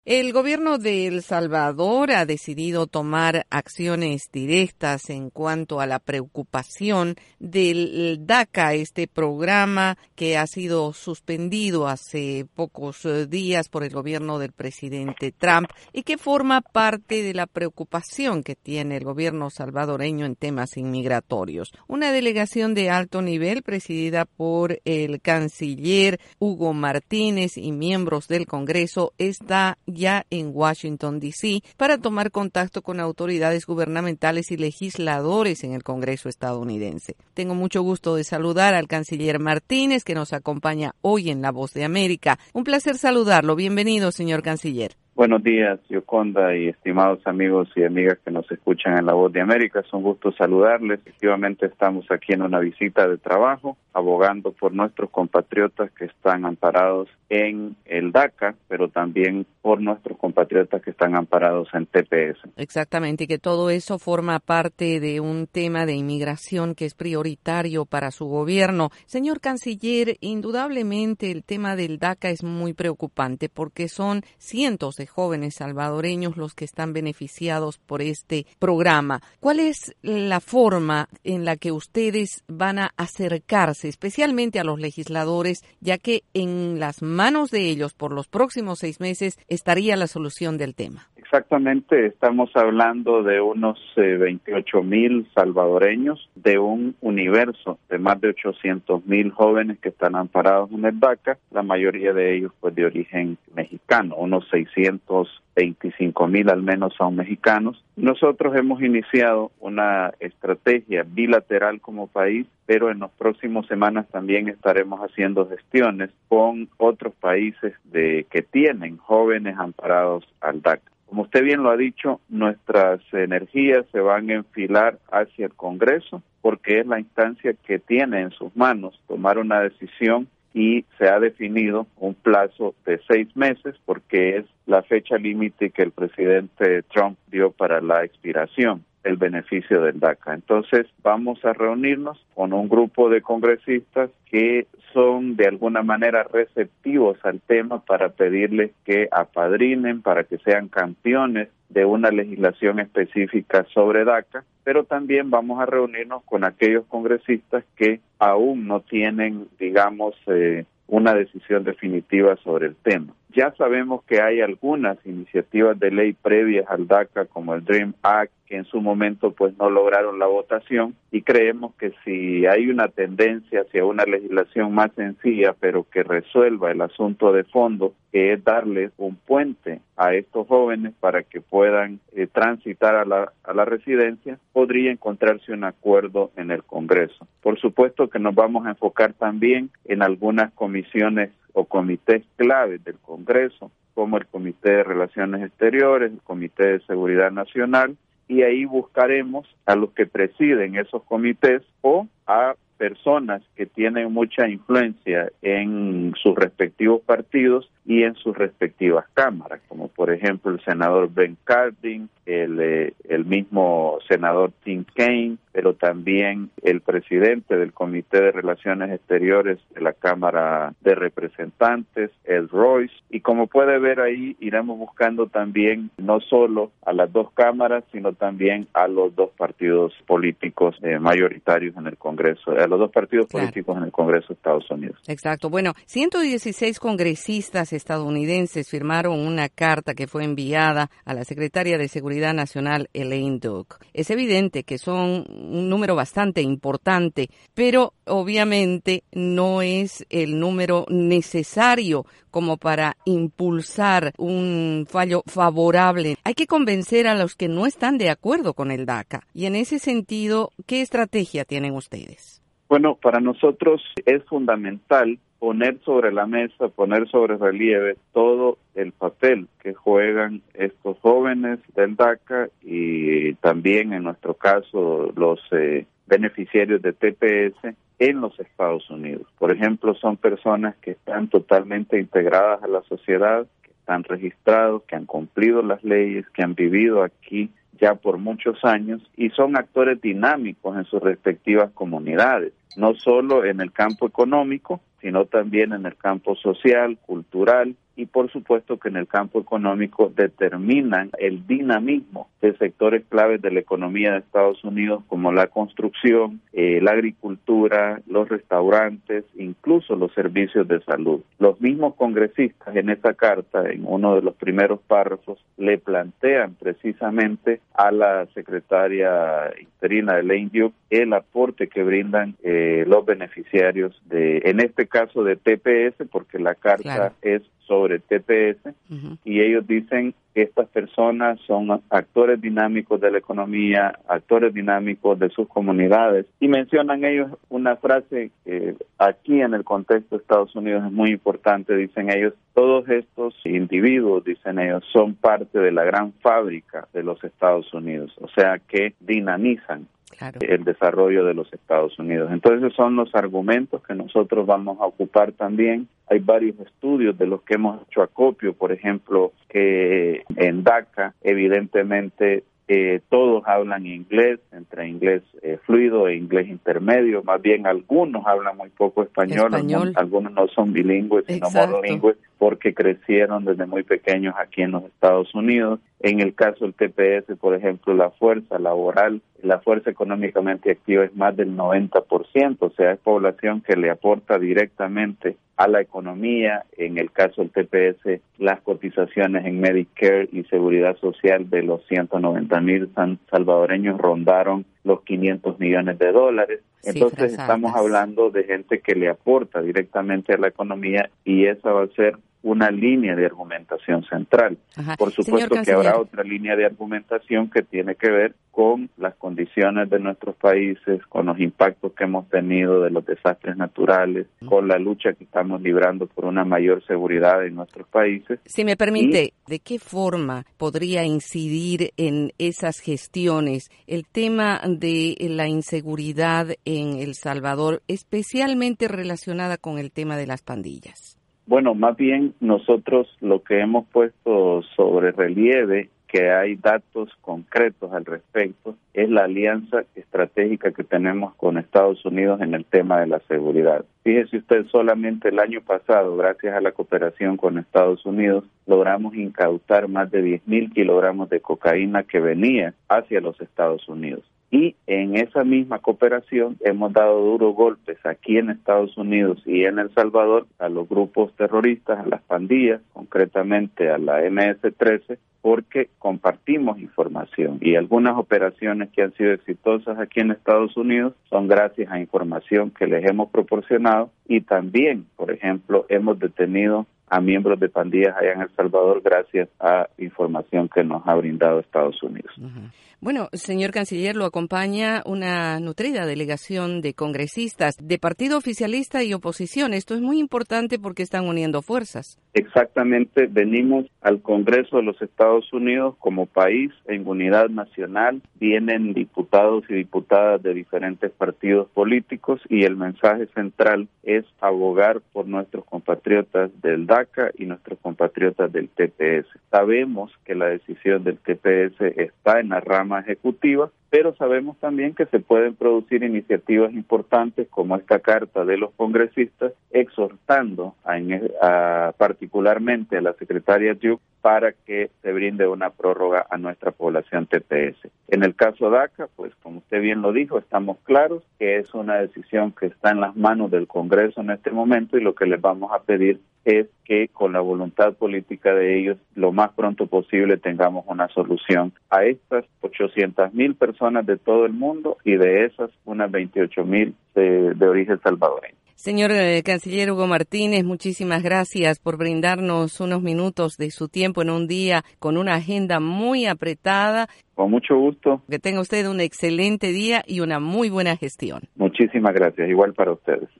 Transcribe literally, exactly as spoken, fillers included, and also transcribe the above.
El gobierno de El Salvador ha decidido tomar acciones directas en cuanto a la preocupación del DACA, este programa que ha sido suspendido hace pocos días por el gobierno del presidente Trump y que forma parte de la preocupación que tiene el gobierno salvadoreño en temas inmigratorios. Una delegación de alto nivel presidida por el canciller Hugo Martínez y miembros del Congreso está ya en Washington, D C para tomar contacto con autoridades gubernamentales y legisladores en el Congreso estadounidense. Tengo mucho gusto de saludar al canciller Martínez, que nos acompaña hoy en La Voz de América. Un placer saludarlo. Bienvenido, señor canciller. Buenos días, Yoconda, y estimados amigos y amigas que nos escuchan en La Voz de América. Es un gusto saludarles. Efectivamente, estamos aquí en una visita de trabajo, abogando por nuestros compatriotas que están amparados en el DACA, pero también por nuestros compatriotas que están amparados en T P S. Exactamente, y que todo eso forma parte de un tema de inmigración que es prioritario para su gobierno. Señor canciller, indudablemente el tema del DACA es muy preocupante porque son cientos de jóvenes salvadoreños los que están beneficiados por este programa. ¿Cuál es la forma en la que ustedes van a acercarse, especialmente a los legisladores, ya que en las manos de ellos por los próximos seis meses estaría la solución del tema? Exactamente, estamos hablando de unos eh, veintiocho mil salvadoreños, de un universo de más de ochocientos mil jóvenes que están amparados en el DACA, la mayoría de ellos pues de origen mexicano, unos seiscientos veinticinco mil al menos son mexicanos. Nosotros hemos iniciado una estrategia bilateral como país, pero en las próximas semanas también estaremos haciendo gestiones con otros países de que tienen jóvenes amparados al DACA. Como usted bien lo ha dicho, nuestras energías se van a enfilar hacia el Congreso porque es la instancia que tiene en sus manos tomar una decisión y se ha definido un plazo de seis meses porque es la fecha límite que el presidente Trump dio para la expiración del beneficio del DACA. Entonces vamos a reunirnos con un grupo de congresistas que son de alguna manera receptivos al tema para pedirles que apadrinen, para que sean campeones de una legislación específica sobre DACA, pero también vamos a reunirnos con aquellos congresistas que aún no tienen, digamos, eh, una decisión definitiva sobre el tema. Ya sabemos que hay algunas iniciativas de ley previas al DACA, como el DREAM Act, que en su momento pues no lograron la votación, y creemos que si hay una tendencia hacia una legislación más sencilla, pero que resuelva el asunto de fondo, que es darles un puente a estos jóvenes para que puedan eh, transitar a la, a la residencia, podría encontrarse un acuerdo en el Congreso. Por supuesto que nos vamos a enfocar también en algunas comisiones o comités claves del Congreso, como el Comité de Relaciones Exteriores, el Comité de Seguridad Nacional, y ahí buscaremos a los que presiden esos comités o a personas que tienen mucha influencia en sus respectivos partidos y en sus respectivas cámaras, como por ejemplo el senador Ben Cardin, el, eh, el mismo senador Tim Kaine, pero también el presidente del Comité de Relaciones Exteriores de la Cámara de Representantes, Ed Royce, y como puede ver ahí, iremos buscando también no solo a las dos cámaras, sino también a los dos partidos políticos eh, mayoritarios en el Congreso, a los dos partidos claro. políticos en el Congreso de Estados Unidos. Exacto. Bueno, ciento dieciséis congresistas estadounidenses firmaron una carta que fue enviada a la secretaria de Seguridad Nacional, Elaine Duke. Es evidente que son un número bastante importante, pero obviamente no es el número necesario como para impulsar un fallo favorable. Hay que convencer a los que no están de acuerdo con el DACA. Y en ese sentido, ¿qué estrategia tienen ustedes? Bueno, para nosotros es fundamental poner sobre la mesa, poner sobre relieve todo el papel que juegan estos jóvenes del DACA y también en nuestro caso los eh, beneficiarios de T P S en los Estados Unidos. Por ejemplo, son personas que están totalmente integradas a la sociedad, que están registrados, que han cumplido las leyes, que han vivido aquí ya por muchos años y son actores dinámicos en sus respectivas comunidades, no solo en el campo económico, sino también en el campo social, cultural y por supuesto que en el campo económico determinan el dinamismo de sectores claves de la economía de Estados Unidos como la construcción, eh, la agricultura, los restaurantes, incluso los servicios de salud. Los mismos congresistas en esa carta, en uno de los primeros párrafos, le plantean precisamente a la secretaria interina de Elaine Duke el aporte que brindan eh, los beneficiarios de, en este caso de T P S, porque la carta claro. es sobre T P S, uh-huh. y ellos dicen que estas personas son actores dinámicos de la economía, actores dinámicos de sus comunidades, y mencionan ellos una frase que aquí en el contexto de Estados Unidos es muy importante, dicen ellos, todos estos individuos, dicen ellos, son parte de la gran fábrica de los Estados Unidos, o sea que dinamizan Claro. el desarrollo de los Estados Unidos. Entonces son los argumentos que nosotros vamos a ocupar también. Hay varios estudios de los que hemos hecho acopio, por ejemplo, que en DACA evidentemente eh, todos hablan inglés, entre inglés eh, fluido e inglés intermedio, más bien algunos hablan muy poco español, español. algunos no son bilingües, sino Exacto. monolingües, porque crecieron desde muy pequeños aquí en los Estados Unidos. En el caso del T P S, por ejemplo, la fuerza laboral, la fuerza económicamente activa es más del noventa por ciento, o sea, es población que le aporta directamente a la economía. En el caso del T P S, las cotizaciones en Medicare y Seguridad Social de los ciento noventa mil salvadoreños rondaron los quinientos millones de dólares. Entonces estamos hablando de gente que le aporta directamente a la economía y esa va a ser una línea de argumentación central. Ajá. Por supuesto que habrá otra línea de argumentación que tiene que ver con las condiciones de nuestros países, con los impactos que hemos tenido de los desastres naturales, uh-huh. con la lucha que estamos librando por una mayor seguridad en nuestros países. Si me permite, y, ¿de qué forma podría incidir en esas gestiones el tema de la inseguridad en El Salvador, especialmente relacionada con el tema de las pandillas? Bueno, más bien nosotros lo que hemos puesto sobre relieve, que hay datos concretos al respecto, es la alianza estratégica que tenemos con Estados Unidos en el tema de la seguridad. Fíjese usted, solamente el año pasado, gracias a la cooperación con Estados Unidos, logramos incautar más de diez mil kilogramos de cocaína que venía hacia los Estados Unidos. Y en esa misma cooperación hemos dado duros golpes aquí en Estados Unidos y en El Salvador a los grupos terroristas, a las pandillas, concretamente a la eme ese trece, porque compartimos información y algunas operaciones que han sido exitosas aquí en Estados Unidos son gracias a información que les hemos proporcionado y también, por ejemplo, hemos detenido a miembros de pandillas allá en El Salvador gracias a información que nos ha brindado Estados Unidos. Uh-huh. Bueno, señor canciller, lo acompaña una nutrida delegación de congresistas de partido oficialista y oposición. Esto es muy importante porque están uniendo fuerzas. Exactamente, venimos al Congreso de los Estados Unidos como país en unidad nacional. Vienen diputados y diputadas de diferentes partidos políticos y el mensaje central es abogar por nuestros compatriotas del DACA y nuestros compatriotas del T P S. Sabemos que la decisión del T P S está en la rama ejecutiva, pero sabemos también que se pueden producir iniciativas importantes como esta carta de los congresistas exhortando a, a, particularmente a la secretaria Duke para que se brinde una prórroga a nuestra población T P S. En el caso DACA, pues como usted bien lo dijo, estamos claros que es una decisión que está en las manos del Congreso en este momento y lo que les vamos a pedir es que con la voluntad política de ellos lo más pronto posible tengamos una solución a estas ochocientas mil personas de todo el mundo y de esas unas veintiocho mil de, de origen salvadoreño. Señor eh, canciller Hugo Martínez, muchísimas gracias por brindarnos unos minutos de su tiempo en un día con una agenda muy apretada. Con mucho gusto. Que tenga usted un excelente día y una muy buena gestión. Muchísimas gracias, igual para ustedes.